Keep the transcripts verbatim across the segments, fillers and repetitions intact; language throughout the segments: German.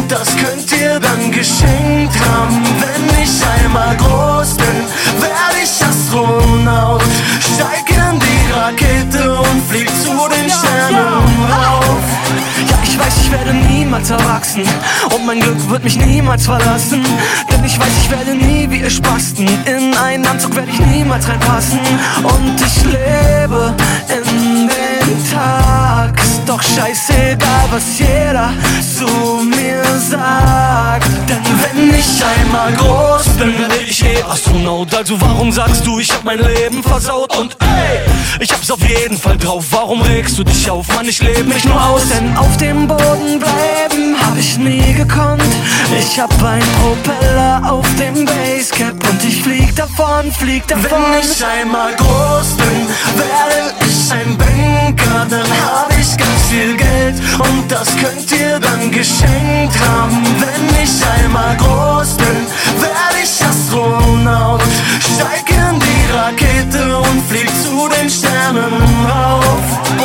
und das könnt ihr dann geschenkt haben. Wenn ich einmal groß bin, werde ich Astronaut, steig in die Rakete und flieg zu den Sternen rauf. Ja, ich weiß, ich werde niemals erwachsen und mein Glück wird mich niemals verlassen. Denn ich weiß, ich werde nie wie ihr Spasten, in einen Anzug werde ich niemals reinpassen. Und ich lebe in den Tag, ist doch scheißegal, was jeder zu mir sagt. Denn wenn ich einmal groß bin, werde ich eh Astronaut. Also warum sagst du, ich hab mein Leben versaut? Und ey, ich hab's auf jeden Fall drauf. Warum regst du dich auf? Mann, ich lebe mich nur aus. Denn auf dem Boden bleiben hab ich nie gekonnt. Ich hab ein Propeller auf dem Basecap und ich flieg davon, flieg davon. Wenn ich einmal groß bin, werde ich ein Banker. Dann hab ich ganz viel Geld und das könnt ihr dann geschenkt haben. Wenn ich einmal groß bin, werde ich Astronaut, steig in die Rakete und flieg zu den Sternen rauf.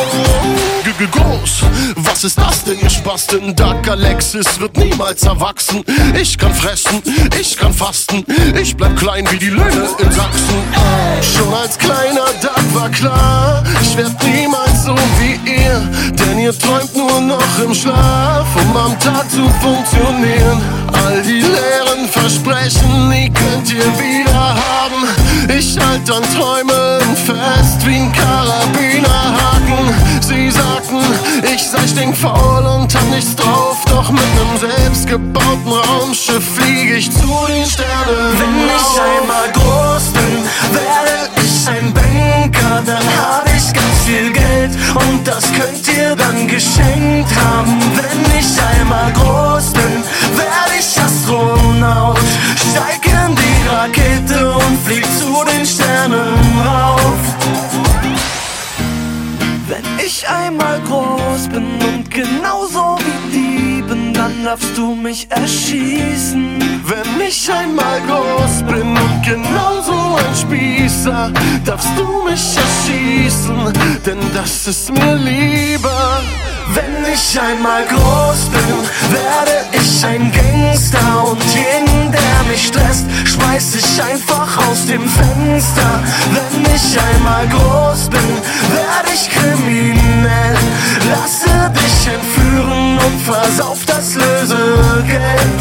Groß, was ist das denn, ihr Spasten? Dark Alexis wird niemals erwachsen. Ich kann fressen, ich kann fasten, ich bleib klein wie die Löhne in Sachsen. Schon als kleiner Dark war klar, ich werd niemals so wie ihr, denn ihr träumt nur noch im Schlaf, um am Tag zu funktionieren. All die leeren Versprechen, die könnt ihr wieder haben. Ich halt an Träumen fest wie ein Karabinerhaken. Sie sagten, ich sei stinkfaul und hab nichts drauf, doch mit nem selbstgebauten Raumschiff flieg ich zu den Sternen. Wenn ich einmal groß bin, werde ich ein Banker. Dann hab ich ganz viel Geld und das könnt ihr dann geschenkt haben. Wenn ich einmal groß bin, werde ich Astronaut, steig in die Rakete und flieg zu den Sternen rauf. Wenn ich einmal groß bin und genauso wie die bin, dann darfst du mich erschießen. Wenn ich einmal groß bin und genauso ein Spießer, darfst du mich erschießen, denn das ist mir lieber. Wenn ich einmal groß bin, werde ich ein Gangster und jeden, der mich stresst, schmeiß ich einfach aus dem Fenster. Wenn ich einmal groß bin, werde ich kriminell, lasse dich entführen und versauf das Lösegeld.